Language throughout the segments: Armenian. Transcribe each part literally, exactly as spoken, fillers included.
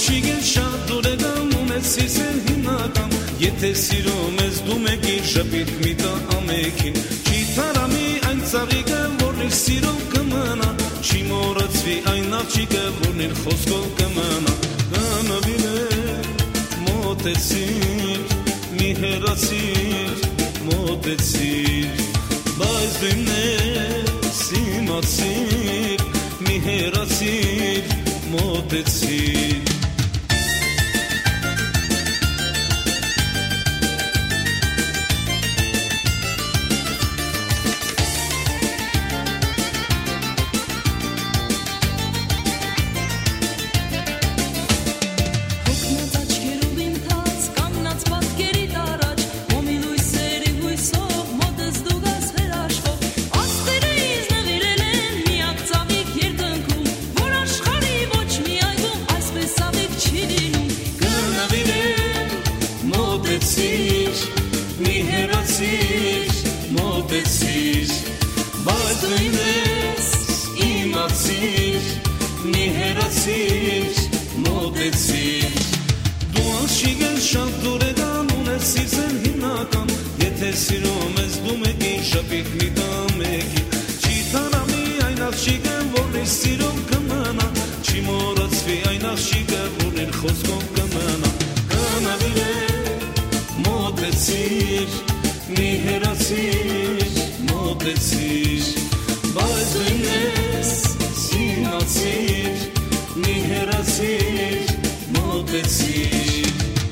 աշիգել շատ դուր է գամ ունես սիրսել հիմնական Եթե սիրում ես դու մեկի շպիտ մի տա ամեքին Չի թարամի այն ծաղիկը որն իր սիրով կմնա Չի մորացվի այն աղջիկը որն իր խոսքով կմնա Կանավին է մոտեցիր մի հեռացիր մոտեցիր Բայց դու իմն ես իմացիր մի հեռացիր մոտեցիր մի հեռացիր մոտեցիր բայց դու ինձ իմացիր մի հեռացիր մոտեցիր դու աշիգ ես շատ դուր է գամ ունես սիրսել հիմնական եթե սիրում ես դու մեկի շպիտ մի տա մեկի չի թանամի այն աղջիկը որն իր սիրով կմնա չի մորացվի այն աղջիկը որն իր խոսքով կմնա կանավին է Մոտեցիր, մի հեռացիր, մոտեցիր Բայց դու ինձ իմացիր, մի հեռացիր, մոտեցիր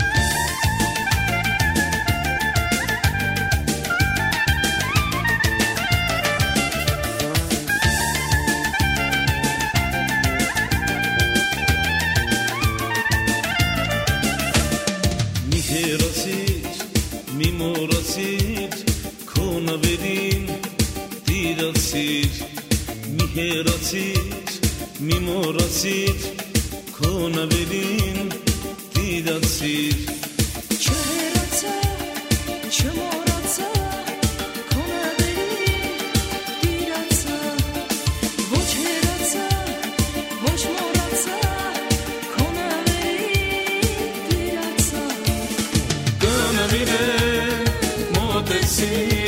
Մի հեռացիր մի մորացիր քո նվերին տիրացիր մի հեռացիր մի մորացիր քո նվերին տիրացիր Չհեռացա չմորացա քո նվերին տիրացա ոչ հեռացա ոչ մորացա քո նվերին տիրացա Կանավին է մոտեցիր